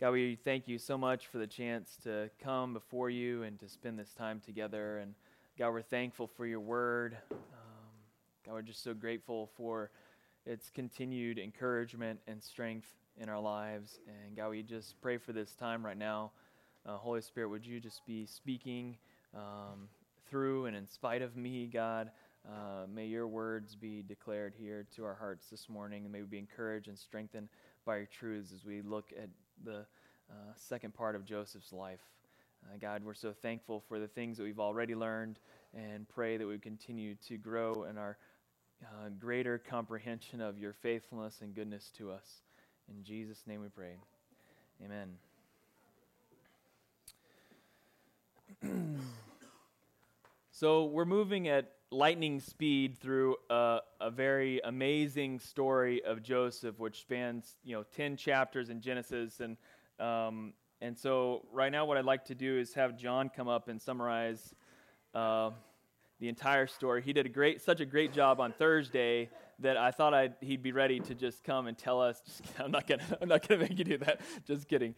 God, we thank you so much for the chance to come before you and to spend this time together. And God, we're thankful for your word. God, we're just so grateful for its continued encouragement and strength in our lives. And God, we just pray for this time right now. Holy Spirit, would you just be speaking through and in spite of me, God? May your words be declared here to our hearts this morning, and may we be encouraged and strengthened by your truths as we look at the second part of Joseph's life. God, we're so thankful for the things that we've already learned, and pray that we continue to grow in our greater comprehension of your faithfulness and goodness to us. In Jesus' name we pray. Amen. So we're moving at lightning speed through a very amazing story of Joseph, which spans 10 chapters in Genesis, and so right now what I'd like to do is have John come up and summarize the entire story. He did such a great job on Thursday that I thought he'd be ready to just come and tell us. I'm not gonna make you do that. Just kidding.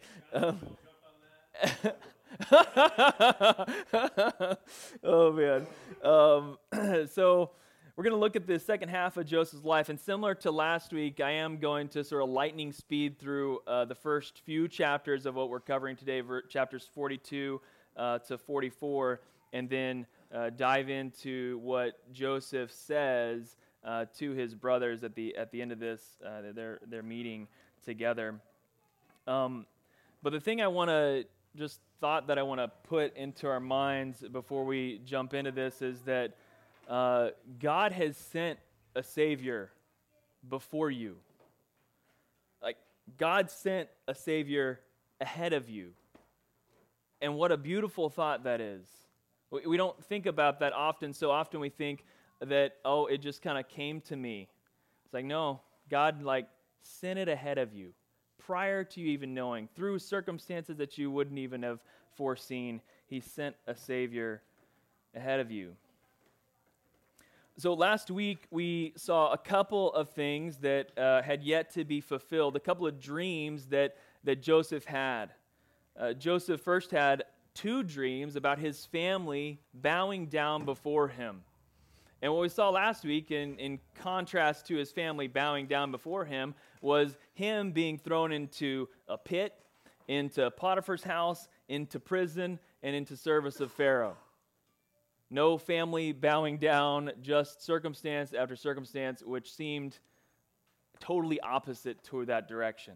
Oh man. So we're going to look at the second half of Joseph's life, and similar to last week, I am going to sort of lightning speed through the first few chapters of what we're covering today, chapters 42 to 44, and then dive into what Joseph says to his brothers at the end of this, their meeting together. But the thing I want to put into our minds before we jump into this is that God has sent a Savior before you. Like, God sent a Savior ahead of you. And what a beautiful thought that is. We don't think about that often. So often we think that, it just kind of came to me. It's like, no, God sent it ahead of you, prior to you even knowing, through circumstances that you wouldn't even have foreseen. He sent a Savior ahead of you. So last week we saw a couple of things that had yet to be fulfilled, a couple of dreams that Joseph had. Joseph first had 2 dreams about his family bowing down before him. And what we saw last week, in contrast to his family bowing down before him, was him being thrown into a pit, into Potiphar's house, into prison, and into service of Pharaoh. No family bowing down, just circumstance after circumstance, which seemed totally opposite to that direction.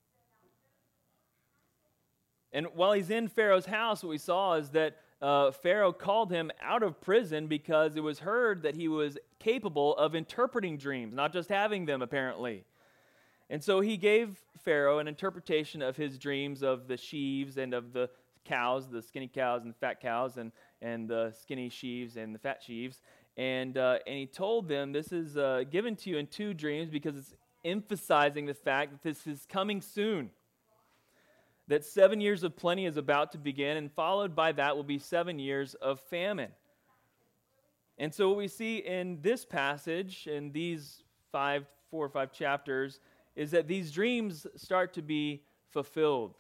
And while he's in Pharaoh's house, what we saw is that Pharaoh called him out of prison because it was heard that he was capable of interpreting dreams, not just having them, apparently. And so he gave Pharaoh an interpretation of his dreams of the sheaves and of the cows, the skinny cows and the fat cows, and the skinny sheaves and the fat sheaves. And he told them, this is given to you in 2 dreams because it's emphasizing the fact that this is coming soon. That 7 years of plenty is about to begin, and followed by that will be 7 years of famine. And so what we see in this passage, in these 4 or 5 chapters, is that these dreams start to be fulfilled.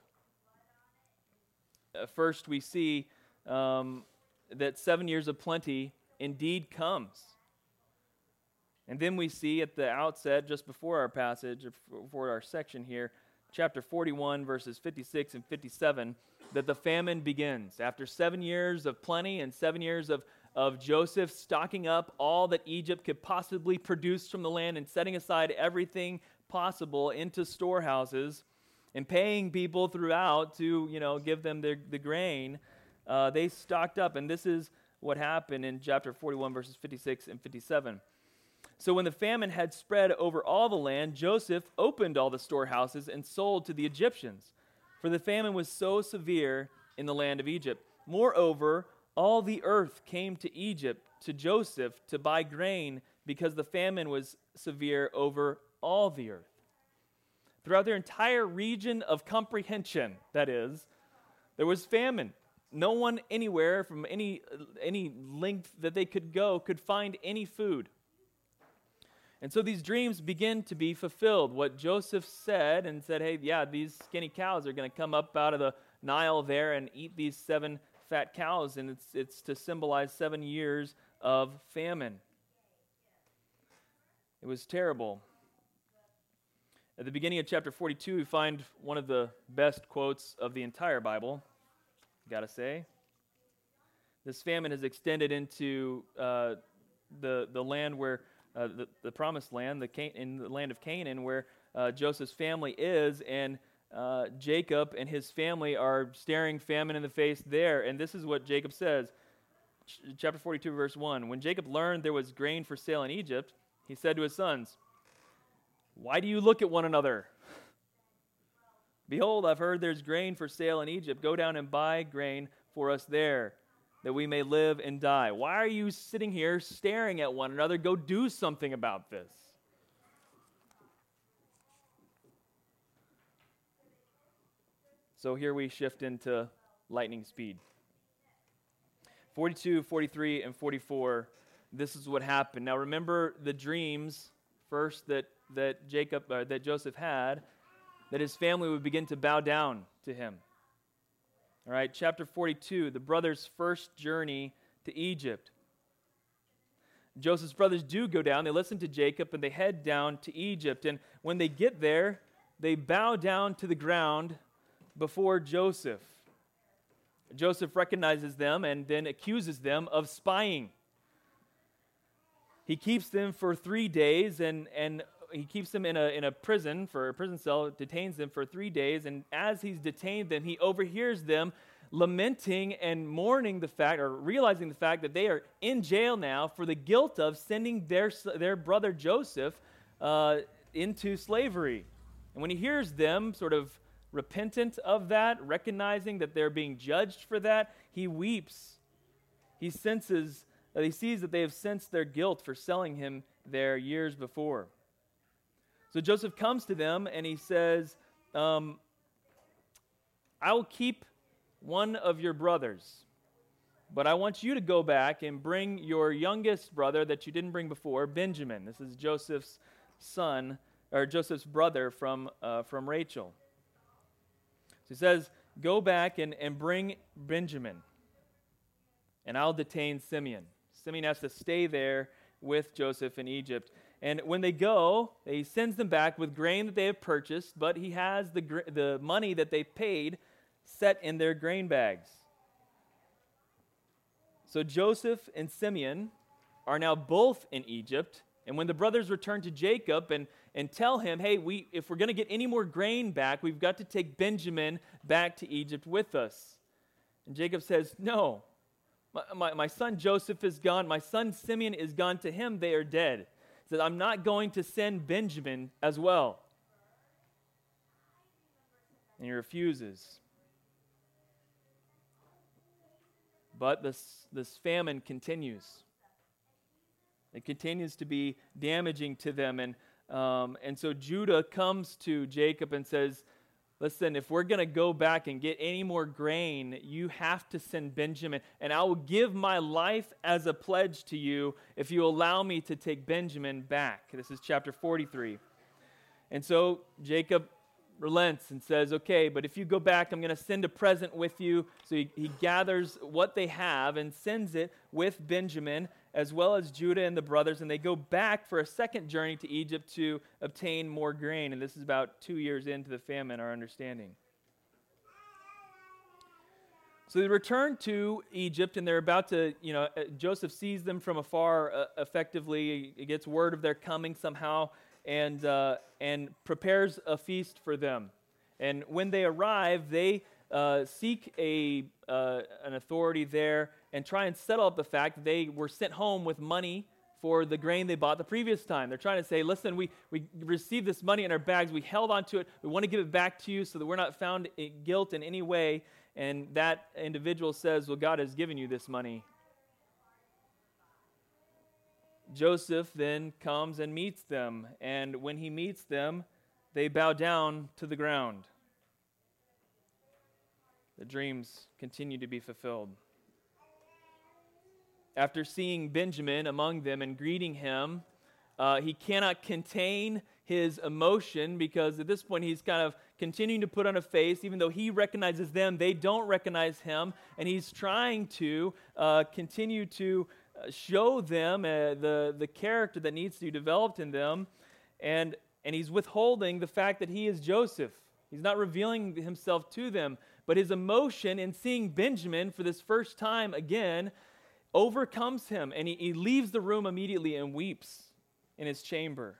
First, we see that 7 years of plenty indeed comes. And then we see at the outset, just before our passage, or before our section here, chapter 41, verses 56 and 57, that the famine begins. After 7 years of plenty and 7 years of Joseph stocking up all that Egypt could possibly produce from the land and setting aside everything possible into storehouses and paying people throughout to, give them the grain, they stocked up. And this is what happened in chapter 41, verses 56 and 57. So when the famine had spread over all the land, Joseph opened all the storehouses and sold to the Egyptians, for the famine was so severe in the land of Egypt. Moreover, all the earth came to Egypt, to Joseph, to buy grain, because the famine was severe over all the earth. Throughout their entire region of comprehension, that is, there was famine. No one anywhere from any length that they could go could find any food. And so these dreams begin to be fulfilled. What Joseph said and said, hey, yeah, these skinny cows are going to come up out of the Nile there and eat these 7 fat cows, and it's to symbolize 7 years of famine. It was terrible. At the beginning of chapter 42, we find one of the best quotes of the entire Bible, gotta say. This famine has extended into the land where, the promised land, in the land of Canaan, where Joseph's family is, and Jacob and his family are staring famine in the face there. And this is what Jacob says, chapter 42, verse 1. When Jacob learned there was grain for sale in Egypt, he said to his sons, "Why do you look at one another? Behold, I've heard there's grain for sale in Egypt. Go down and buy grain for us there, that we may live and die. Why are you sitting here staring at one another? Go do something about this." So here we shift into lightning speed. 42, 43, and 44, this is what happened. Now remember the dreams first that Joseph had, that his family would begin to bow down to him. All right, chapter 42, the brothers' first journey to Egypt. Joseph's brothers do go down. They listen to Jacob, and they head down to Egypt. And when they get there, they bow down to the ground before Joseph. Joseph recognizes them and then accuses them of spying. He keeps them for 3 days, and he keeps them in a prison, for a prison cell, detains them for 3 days, and as he's detained them, he overhears them lamenting and mourning the fact, or realizing the fact, that they are in jail now for the guilt of sending their brother Joseph into slavery. And when he hears them sort of repentant of that, recognizing that they're being judged for that, he weeps. He sees that they have sensed their guilt for selling him there years before. So Joseph comes to them and he says, I will keep one of your brothers, but I want you to go back and bring your youngest brother that you didn't bring before, Benjamin. This is Joseph's son, or Joseph's brother from Rachel. So he says, go back and bring Benjamin, and I'll detain Simeon. Simeon has to stay there with Joseph in Egypt. And when they go, he sends them back with grain that they have purchased, but he has the money that they paid set in their grain bags. So Joseph and Simeon are now both in Egypt. And when the brothers return to Jacob and tell him, hey, if we're going to get any more grain back, we've got to take Benjamin back to Egypt with us. And Jacob says, no, my son Joseph is gone. My son Simeon is gone. To him, they are dead. He says, I'm not going to send Benjamin as well. And he refuses. But this famine continues. It continues to be damaging to them. And so Judah comes to Jacob and says, listen, if we're going to go back and get any more grain, you have to send Benjamin. And I will give my life as a pledge to you if you allow me to take Benjamin back. This is chapter 43. And so Jacob relents and says, okay, but if you go back, I'm going to send a present with you. So he gathers what they have and sends it with Benjamin, as well as Judah and the brothers, and they go back for a second journey to Egypt to obtain more grain. And this is about 2 years into the famine, our understanding. So they return to Egypt, and they're about to, Joseph sees them from afar effectively. He gets word of their coming somehow, and prepares a feast for them. And when they arrive, they seek an authority there and try and settle up the fact that they were sent home with money for the grain they bought the previous time. They're trying to say, listen, we received this money in our bags. We held on to it. We want to give it back to you so that we're not found guilt in any way. And that individual says, well, God has given you this money. Joseph then comes and meets them. And when he meets them, they bow down to the ground. The dreams continue to be fulfilled. After seeing Benjamin among them and greeting him, He cannot contain his emotion because at this point he's kind of continuing to put on a face. Even though he recognizes them, they don't recognize him. And he's trying to continue to show them the character that needs to be developed in them. And he's withholding the fact that he is Joseph. He's not revealing himself to them. But his emotion in seeing Benjamin for this first time again overcomes him. And he leaves the room immediately and weeps in his chamber.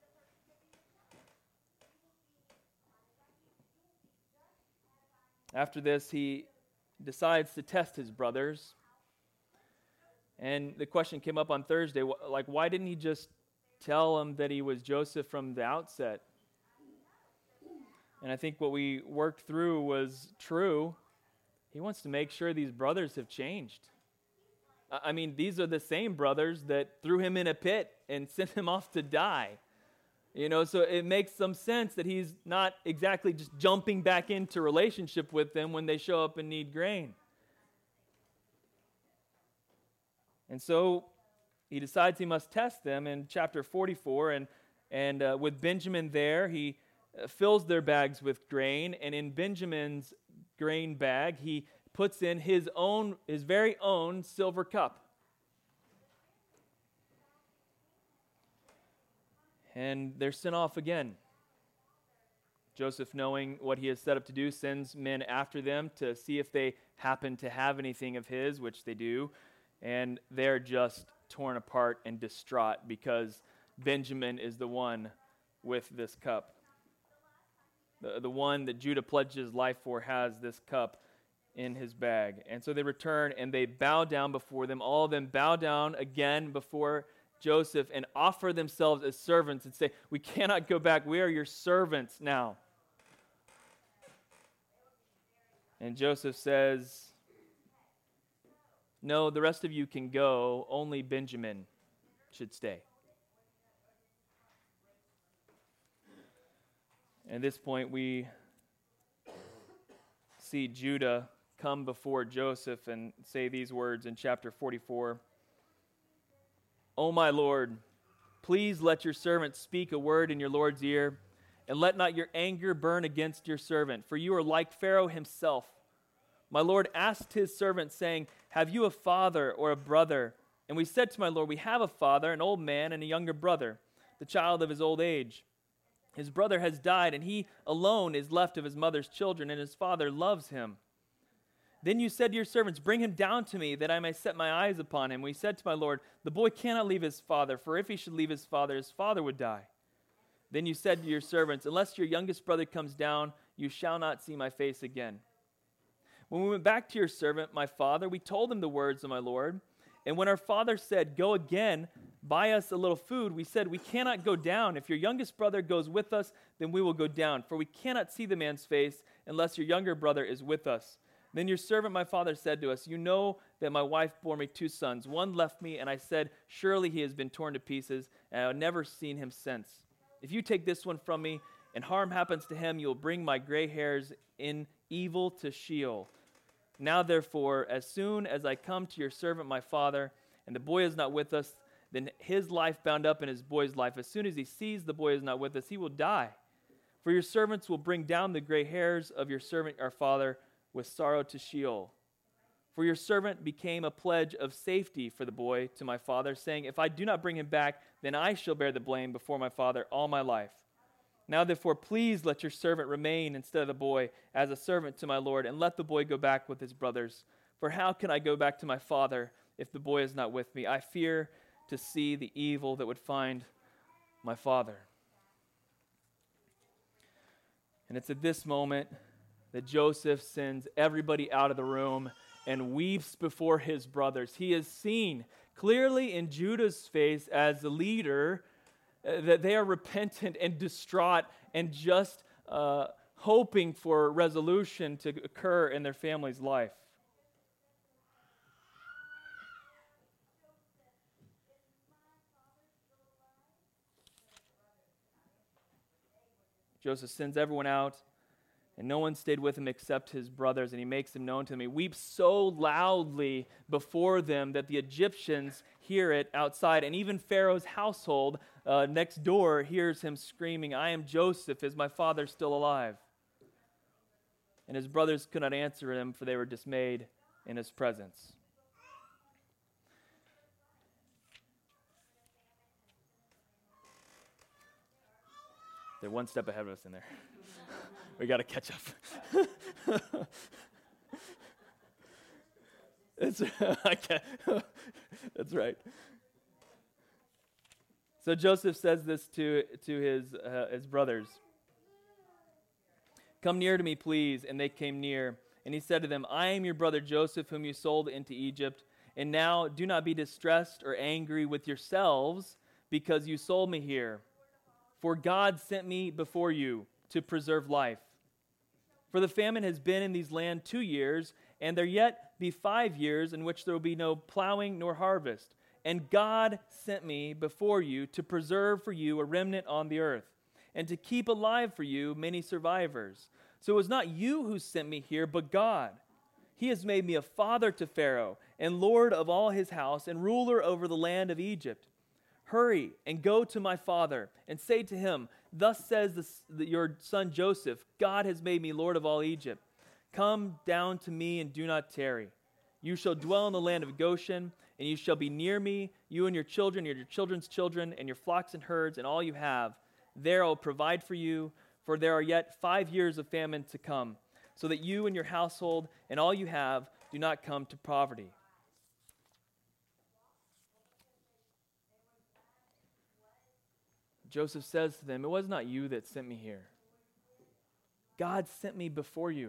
After this, he decides to test his brothers. And the question came up on Thursday, like, why didn't he just tell them that he was Joseph from the outset? And I think what we worked through was true. He wants to make sure these brothers have changed. I mean, these are the same brothers that threw him in a pit and sent him off to die. You know, so it makes some sense that he's not exactly just jumping back into relationship with them when they show up and need grain. And so he decides he must test them in chapter 44. And with Benjamin there, he fills their bags with grain. And in Benjamin's grain bag, he puts in his very own silver cup. And they're sent off again. Joseph, knowing what he has set up to do, sends men after them to see if they happen to have anything of his, which they do. And they're just torn apart and distraught because Benjamin is the one with this cup. The one that Judah pledged his life for has this cup in his bag. And so they return and they bow down before them. All of them bow down again before Joseph and offer themselves as servants and say, we cannot go back. We are your servants now. And Joseph says, no, the rest of you can go. Only Benjamin should stay. At this point, we see Judah come before Joseph and say these words in chapter 44. O my Lord, please let your servant speak a word in your Lord's ear, and let not your anger burn against your servant, for you are like Pharaoh himself. My Lord asked his servant, saying, have you a father or a brother? And we said to my Lord, we have a father, an old man, and a younger brother, the child of his old age. His brother has died, and he alone is left of his mother's children, and his father loves him. Then you said to your servants, bring him down to me, that I may set my eyes upon him. We said to my Lord, the boy cannot leave his father, for if he should leave his father would die. Then you said to your servants, unless your youngest brother comes down, you shall not see my face again. When we went back to your servant, my father, we told him the words of my Lord. And when our father said, go again, buy us a little food, we said, we cannot go down. If your youngest brother goes with us, then we will go down, for we cannot see the man's face unless your younger brother is with us. Then your servant, my father, said to us, you know that my wife bore me 2 sons. One left me, and I said, surely he has been torn to pieces, and I have never seen him since. If you take this one from me, and harm happens to him, you will bring my gray hairs in evil to Sheol. Now therefore, as soon as I come to your servant, my father, and the boy is not with us, then his life bound up in his boy's life. As soon as he sees the boy is not with us, he will die. For your servants will bring down the gray hairs of your servant, our father, with sorrow to Sheol. For your servant became a pledge of safety for the boy to my father, saying, if I do not bring him back, then I shall bear the blame before my father all my life. Now therefore, please let your servant remain instead of the boy as a servant to my Lord, and let the boy go back with his brothers. For how can I go back to my father if the boy is not with me? I fear to see the evil that would find my father. And it's at this moment that Joseph sends everybody out of the room and weeps before his brothers. He is seen clearly in Judah's face as the leader, that they are repentant and distraught and just hoping for resolution to occur in their family's life. Joseph sends everyone out And no one stayed with him except his brothers, and he makes them known to them. He weeps so loudly before them that the Egyptians hear it outside, and even Pharaoh's household next door hears him screaming, "I am Joseph, is my father still alive?" And his brothers could not answer him, for they were dismayed in his presence. They're one step ahead of us in there. We got to catch up. That's right. So Joseph says this to his brothers. "Come near to me, please." And they came near. And he said to them, "I am your brother Joseph, whom you sold into Egypt. And now do not be distressed or angry with yourselves because you sold me here. For God sent me before you to preserve life. For the famine has been in these land 2 years, and there yet be 5 years in which there will be no plowing nor harvest. And God sent me before you to preserve for you a remnant on the earth, and to keep alive for you many survivors. So it was not you who sent me here, but God. He has made me a father to Pharaoh, and lord of all his house, and ruler over the land of Egypt. Hurry and go to my father, and say to him, Thus says your son Joseph, God has made me lord of all Egypt. Come down to me and do not tarry. You shall dwell in the land of Goshen, and you shall be near me, you and your children, your children's children, and your flocks and herds, and all you have. There I will provide for you, for there are yet 5 years of famine to come, so that you and your household and all you have do not come to poverty. Joseph says to them, it was not you that sent me here. God sent me before you.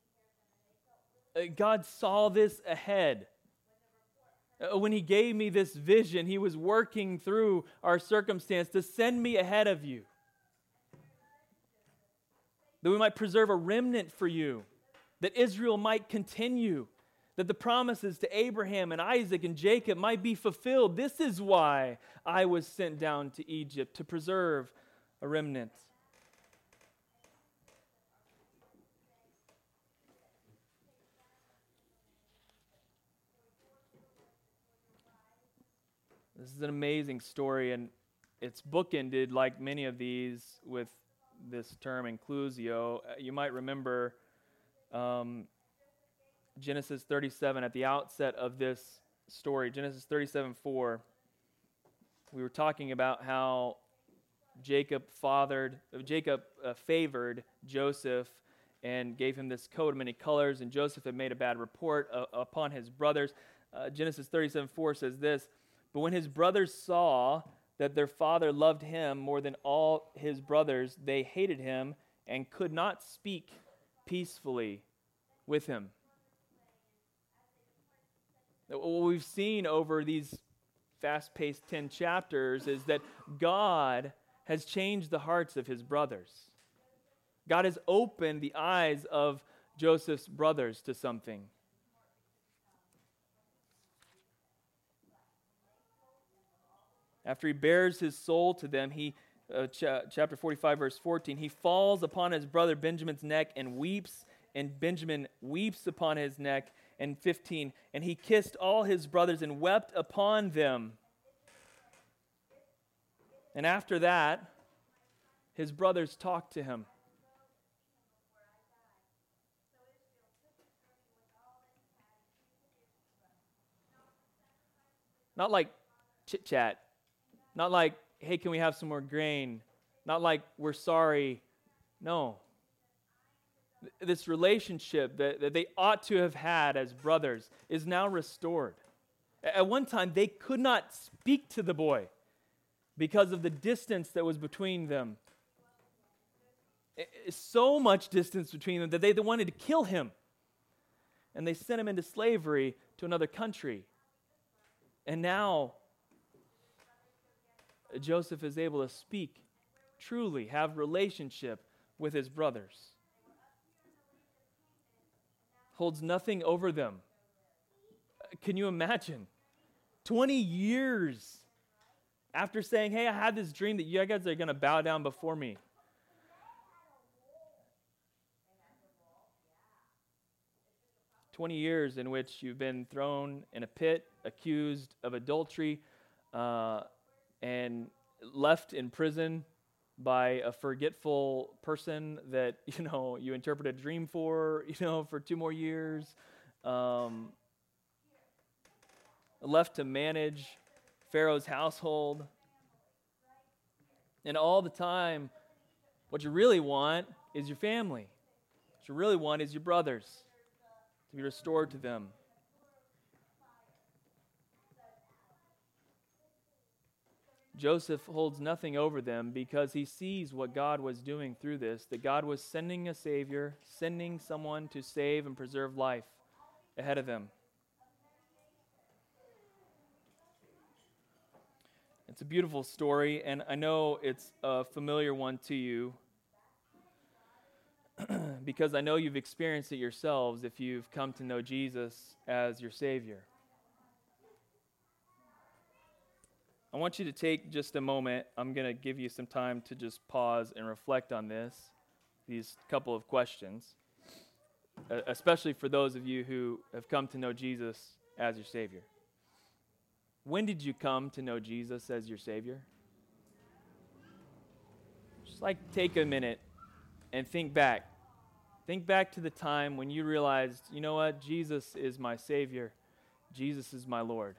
God saw this ahead. When he gave me this vision, he was working through our circumstance to send me ahead of you, that we might preserve a remnant for you, that Israel might continue, that the promises to Abraham and Isaac and Jacob might be fulfilled. This is why I was sent down to Egypt, to preserve a remnant. This is an amazing story, and it's bookended, like many of these, with this term inclusio. You might remember Genesis 37 at the outset of this story. Genesis 37:4. We were talking about how Jacob favored Joseph and gave him this coat of many colors, and Joseph had made a bad report upon his brothers. Genesis 37:4 says this, But when his brothers saw that their father loved him more than all his brothers, they hated him and could not speak peacefully with him. What we've seen over these fast-paced 10 chapters is that God has changed the hearts of his brothers. God has opened the eyes of Joseph's brothers to something. After he bears his soul to them, chapter 45, verse 14, he falls upon his brother Benjamin's neck and weeps, and Benjamin weeps upon his neck. And 15, and he kissed all his brothers and wept upon them. And after that, his brothers talked to him. Not like chit-chat. Not like, hey, can we have some more grain? Not like, we're sorry. No. This relationship that they ought to have had as brothers is now restored. At one time, they could not speak to the boy because of the distance that was between them. So much distance between them that they wanted to kill him. And they sent him into slavery to another country. And now, Joseph is able to speak, truly have relationship with his brothers. Holds nothing over them. Can you imagine? 20 years after saying, hey, I had this dream that you guys are going to bow down before me. 20 years in which you've been thrown in a pit, accused of adultery, and left in prison by a forgetful person that, you interpreted a dream for 2 more years, left to manage Pharaoh's household. And all the time, what you really want is your family. What you really want is your brothers, to be restored to them. Joseph holds nothing over them because he sees what God was doing through this, that God was sending a Savior, sending someone to save and preserve life ahead of them. It's a beautiful story, and I know it's a familiar one to you because I know you've experienced it yourselves if you've come to know Jesus as your Savior. I want you to take just a moment. I'm going to give you some time to just pause and reflect on these couple of questions, especially for those of you who have come to know Jesus as your Savior. When did you come to know Jesus as your Savior? Just take a minute and think back. Think back to the time when you realized, you know what, Jesus is my Savior. Jesus is my Lord.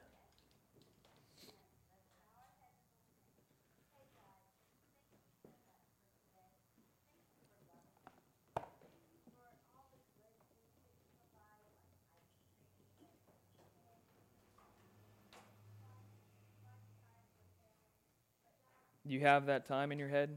Do you have that time in your head?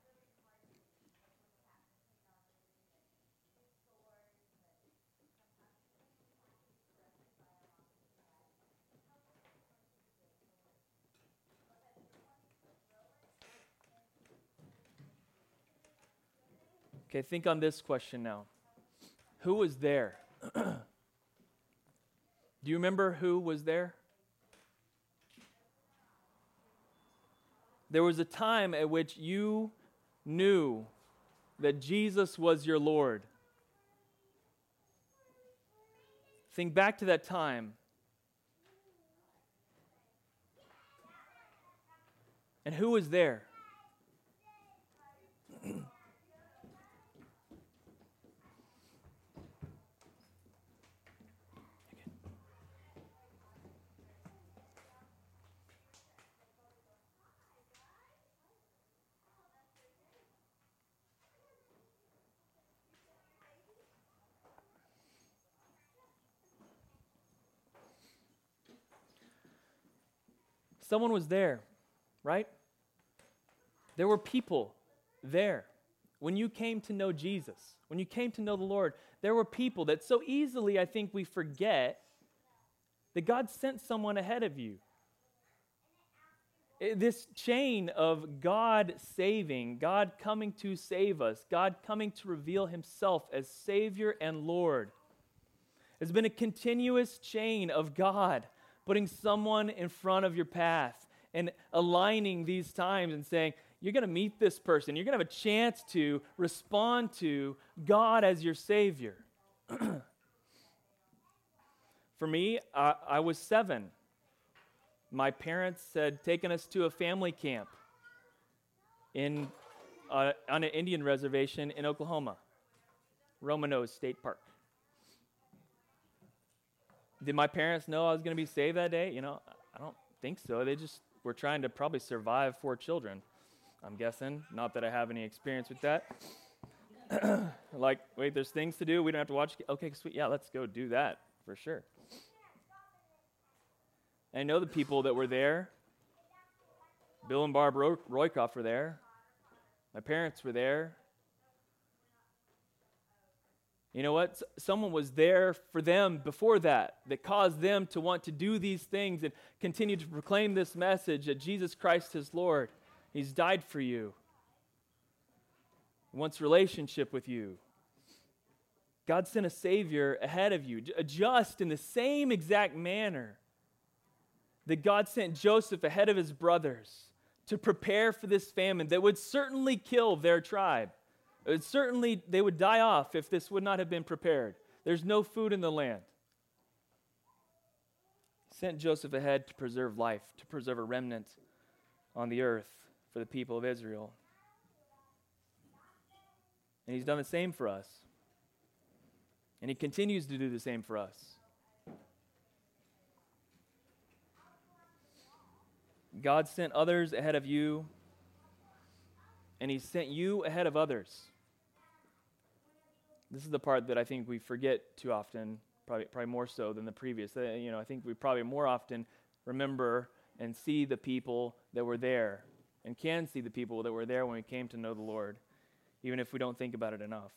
Okay, think on this question now. Who was there? Do you remember who was there? There was a time at which you knew that Jesus was your Lord. Think back to that time. And who was there? Someone was there, right? There were people there. When you came to know Jesus, when you came to know the Lord, there were people that so easily I think we forget that God sent someone ahead of you. This chain of God saving, God coming to save us, God coming to reveal himself as Savior and Lord, has been a continuous chain of God putting someone in front of your path and aligning these times and saying, you're going to meet this person. You're going to have a chance to respond to God as your Savior. For me, I was 7. My parents had taken us to a family camp on an Indian reservation in Oklahoma, Romano's State Park. Did my parents know I was going to be saved that day? I don't think so. They just were trying to probably survive 4 children, I'm guessing. Not that I have any experience with that. Wait, there's things to do. We don't have to watch. Okay, sweet. Yeah, let's go do that for sure. And I know the people that were there. Bill and Barb Roykoff were there. My parents were there. You know what? Someone was there for them before that caused them to want to do these things and continue to proclaim this message that Jesus Christ is Lord. He's died for you. He wants relationship with you. God sent a Savior ahead of you, just in the same exact manner that God sent Joseph ahead of his brothers to prepare for this famine that would certainly kill their tribe. They would die off if this would not have been prepared. there's no food in the land. He sent Joseph ahead to preserve life, to preserve a remnant on the earth for the people of Israel. And he's done the same for us. And he continues to do the same for us. God sent others ahead of you, and he sent you ahead of others. This is the part that I think we forget too often, probably more so than the previous. I think we probably more often remember and see the people that were there, and can see the people that were there when we came to know the Lord, even if we don't think about it enough.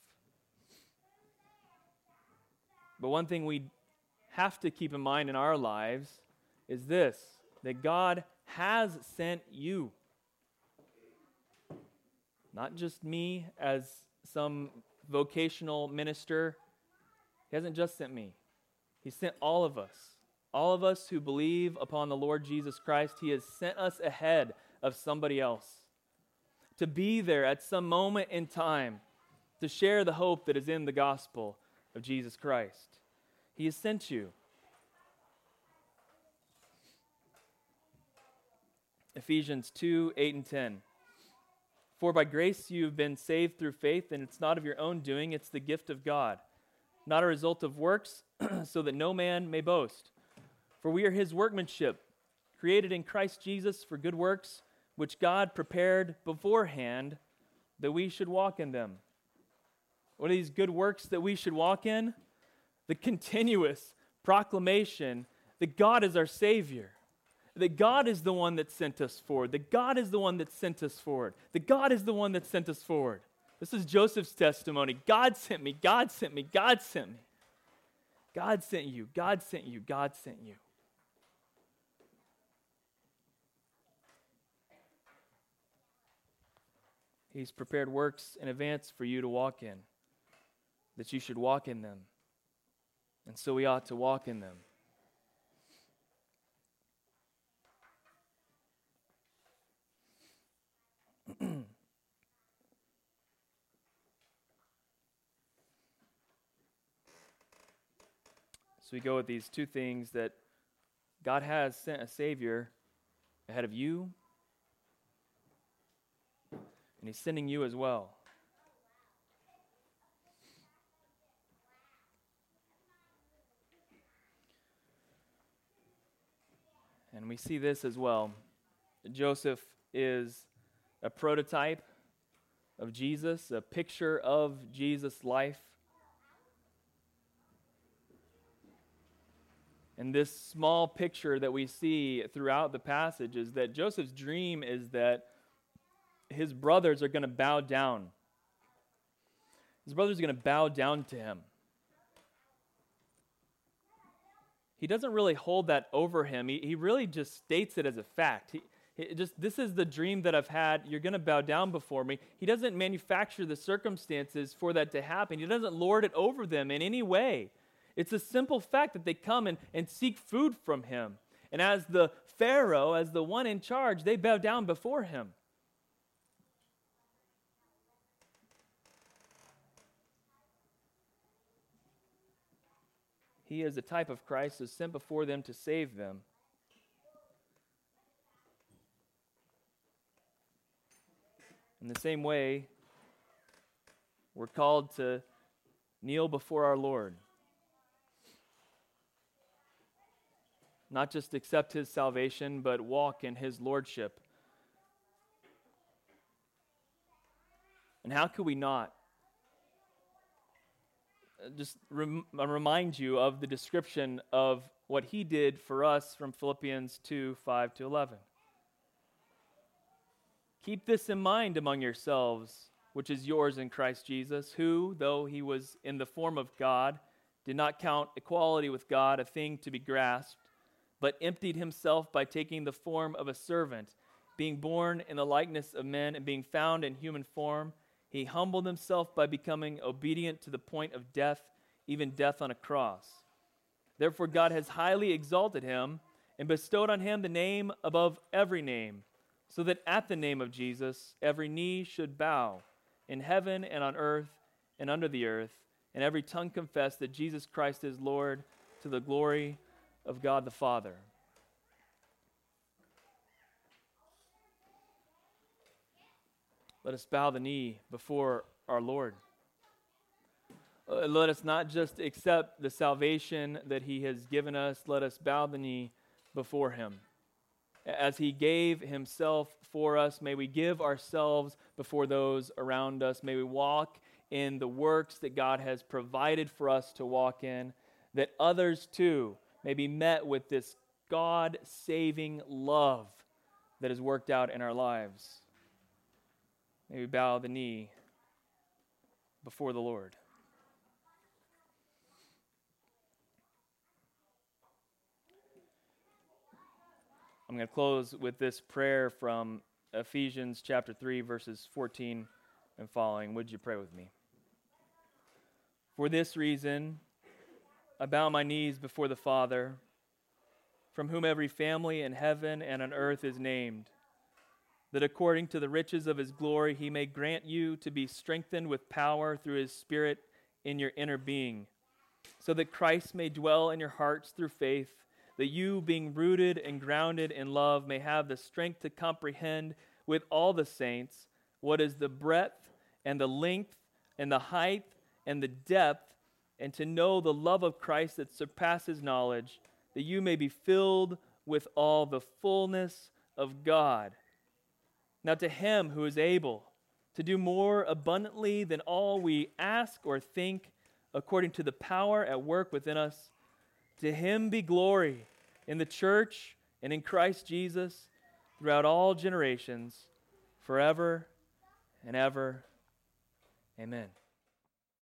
But one thing we have to keep in mind in our lives is this, that God has sent you. Not just me as some vocational minister. He hasn't just sent me. He sent all of us. All of us who believe upon the Lord Jesus Christ. He has sent us ahead of somebody else to be there at some moment in time to share the hope that is in the gospel of Jesus Christ. He has sent you. Ephesians 2, 8 and 10. For by grace you have been saved through faith, and it's not of your own doing, it's the gift of God, not a result of works, so that no man may boast. For we are his workmanship, created in Christ Jesus for good works, which God prepared beforehand that we should walk in them. What are these good works that we should walk in? The continuous proclamation that God is our Savior. That God is the one that sent us forward. That God is the one that sent us forward. That God is the one that sent us forward. This is Joseph's testimony. God sent me. God sent me. God sent me. God sent you. God sent you. God sent you. He's prepared works in advance for you to walk in, that you should walk in them. And so we ought to walk in them. So we go with these two things, that God has sent a Savior ahead of you, and he's sending you as well. And we see this as well. Joseph is a prototype of Jesus, a picture of Jesus' life. And this small picture that we see throughout the passage is that Joseph's dream is that his brothers are going to bow down. His brothers are going to bow down to him. He doesn't really hold that over him. He really just states it as a fact. This is the dream that I've had. You're going to bow down before me. He doesn't manufacture the circumstances for that to happen. He doesn't lord it over them in any way. It's a simple fact that they come and seek food from him. And as the Pharaoh, as the one in charge, they bow down before him. He is a type of Christ who is sent before them to save them. In the same way, we're called to kneel before our Lord. Not just accept his salvation, but walk in his lordship. And how could we not? Just remind you of the description of what he did for us from Philippians 2, 5 to 11. Keep this in mind among yourselves, which is yours in Christ Jesus, who, though he was in the form of God, did not count equality with God a thing to be grasped, but emptied himself by taking the form of a servant, being born in the likeness of men and being found in human form. He humbled himself by becoming obedient to the point of death, even death on a cross. Therefore God has highly exalted him and bestowed on him the name above every name, so that at the name of Jesus every knee should bow, in heaven and on earth and under the earth, and every tongue confess that Jesus Christ is Lord, to the glory of God the Father. Let us bow the knee before our Lord. Let us not just accept the salvation that He has given us, let us bow the knee before Him. As He gave Himself for us, may we give ourselves before those around us. May we walk in the works that God has provided for us to walk in, that others too may be met with this God-saving love that is worked out in our lives. May we bow the knee before the Lord. I'm going to close with this prayer from Ephesians chapter 3, verses 14 and following. Would you pray with me? For this reason, I bow my knees before the Father, from whom every family in heaven and on earth is named, that according to the riches of His glory He may grant you to be strengthened with power through His Spirit in your inner being, so that Christ may dwell in your hearts through faith, that you, being rooted and grounded in love, may have the strength to comprehend with all the saints what is the breadth and the length and the height and the depth, and to know the love of Christ that surpasses knowledge, that you may be filled with all the fullness of God. Now to Him who is able to do more abundantly than all we ask or think, according to the power at work within us, to Him be glory in the church and in Christ Jesus throughout all generations, forever and ever. Amen.